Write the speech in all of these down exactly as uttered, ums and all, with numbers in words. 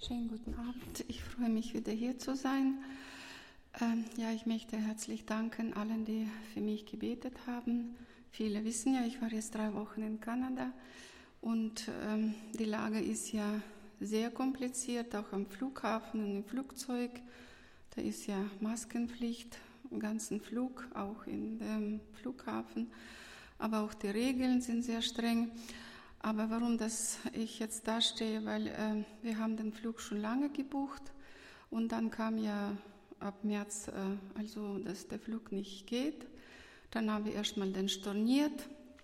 Schönen guten Abend. Ich freue mich, wieder hier zu sein. Ähm, ja, ich möchte herzlich danken allen, die für mich gebetet haben. Viele wissen ja, ich war jetzt drei Wochen in Kanada und ähm, die Lage ist ja sehr kompliziert, auch am Flughafen und im Flugzeug. Da ist ja Maskenpflicht im ganzen Flug, auch in dem Flughafen. Aber auch die Regeln sind sehr streng. Aber warum das ich jetzt da stehe, weil äh, wir haben den Flug schon lange gebucht und dann kam ja ab März, äh, also dass der Flug nicht geht. Dann haben wir erstmal den storniert,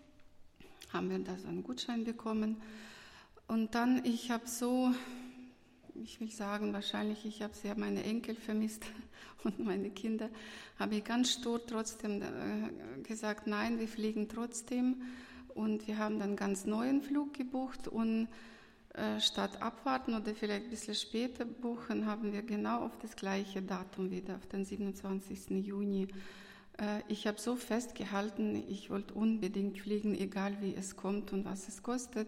haben wir da so einen Gutschein bekommen und dann, ich habe so, ich will sagen, wahrscheinlich, ich habe sehr meine Enkel vermisst und meine Kinder, habe ich ganz stur trotzdem äh, gesagt, nein, wir fliegen trotzdem. Und wir haben dann einen ganz neuen Flug gebucht und äh, statt abwarten oder vielleicht ein bisschen später buchen, haben wir genau auf das gleiche Datum wieder, auf den siebenundzwanzigsten Juni. Äh, ich habe so festgehalten, ich wollte unbedingt fliegen, egal wie es kommt und was es kostet.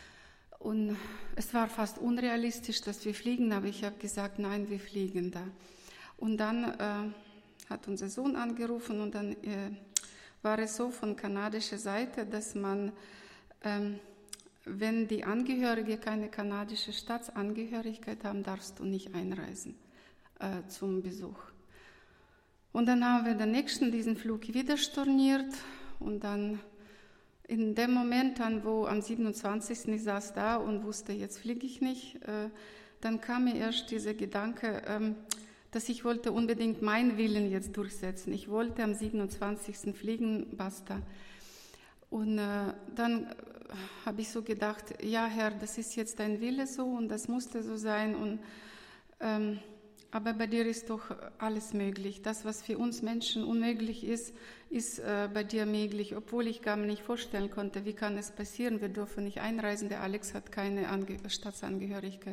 Und es war fast unrealistisch, dass wir fliegen, aber ich habe gesagt, nein, wir fliegen da. Und dann äh, hat unser Sohn angerufen und dann... Äh, war es so von kanadischer Seite, dass man, ähm, wenn die Angehörige keine kanadische Staatsangehörigkeit haben, darfst du nicht einreisen äh, zum Besuch. Und dann haben wir den nächsten diesen Flug wieder storniert und dann in dem Moment, dann, wo am siebenundzwanzigsten ich saß da und wusste, jetzt fliege ich nicht, äh, dann kam mir erst dieser Gedanke, ähm, dass ich wollte unbedingt meinen Willen jetzt durchsetzen. Ich wollte am siebenundzwanzigsten fliegen, basta. Und äh, dann äh, habe ich so gedacht, ja Herr, das ist jetzt dein Wille so und das musste so sein. Und, ähm, aber bei dir ist doch alles möglich. Das, was für uns Menschen unmöglich ist, ist äh, bei dir möglich. Obwohl ich gar nicht vorstellen konnte, wie kann es passieren, wir dürfen nicht einreisen, der Alex hat keine Ange- Staatsangehörigkeit.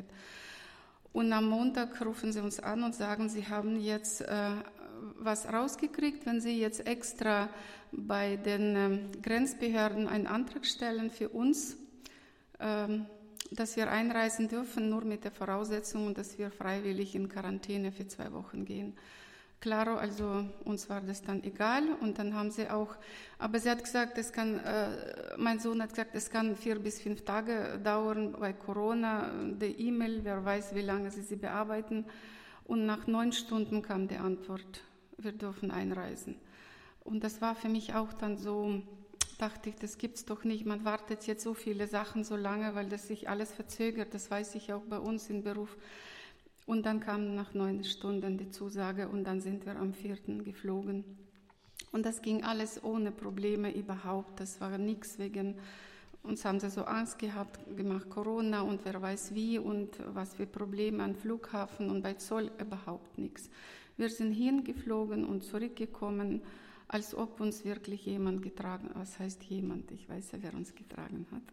Und am Montag rufen sie uns an und sagen, sie haben jetzt äh, was rausgekriegt, wenn sie jetzt extra bei den ähm, Grenzbehörden einen Antrag stellen für uns, ähm, dass wir einreisen dürfen, nur mit der Voraussetzung, dass wir freiwillig in Quarantäne für zwei Wochen gehen. Klaro, also uns war das dann egal und dann haben sie auch, aber sie hat gesagt, es kann, äh, mein Sohn hat gesagt, es kann vier bis fünf Tage dauern bei Corona, die E-Mail, wer weiß, wie lange sie sie bearbeiten und nach neun Stunden kam die Antwort, wir dürfen einreisen. Und das war für mich auch dann so, dachte ich, das gibt's doch nicht, man wartet jetzt so viele Sachen so lange, weil das sich alles verzögert, das weiß ich auch bei uns im Beruf. Und dann kam nach neun Stunden die Zusage und dann sind wir am vierten geflogen. Und das ging alles ohne Probleme überhaupt. Das war nichts wegen, uns haben sie so Angst gehabt, gemacht Corona und wer weiß wie und was für Probleme am Flughafen und bei Zoll überhaupt nichts. Wir sind hingeflogen und zurückgekommen, als ob uns wirklich jemand getragen hat. Was heißt jemand? Ich weiß ja, wer uns getragen hat.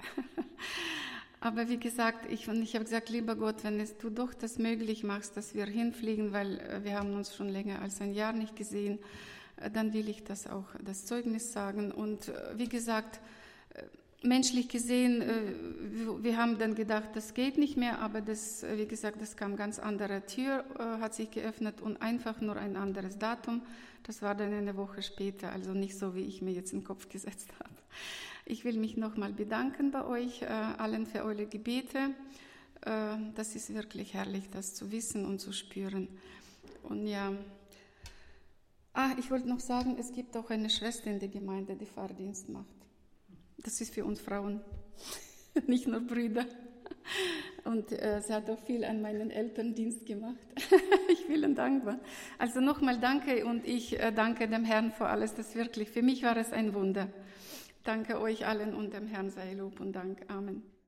Aber wie gesagt, ich, und ich habe gesagt, lieber Gott, wenn es du doch das möglich machst, dass wir hinfliegen, weil wir haben uns schon länger als ein Jahr nicht gesehen, dann will ich das auch, das Zeugnis sagen. Und wie gesagt, menschlich gesehen, wir haben dann gedacht, das geht nicht mehr, aber das, wie gesagt, das kam ganz andere Tür, hat sich geöffnet und einfach nur ein anderes Datum. Das war dann eine Woche später, also nicht so, wie ich mir jetzt im Kopf gesetzt habe. Ich will mich nochmal bedanken bei euch, äh, allen für eure Gebete. Äh, das ist wirklich herrlich, das zu wissen und zu spüren. Und ja, ah, ich wollte noch sagen, es gibt auch eine Schwester in der Gemeinde, die Fahrdienst macht. Das ist für uns Frauen, nicht nur Brüder. Und äh, sie hat auch viel an meinen Elterndienst gemacht. Ich bin ihnen dankbar. Also nochmal danke und ich äh, danke dem Herrn für alles. Das wirklich, für mich war es ein Wunder. Danke euch allen und dem Herrn sei Lob und Dank. Amen.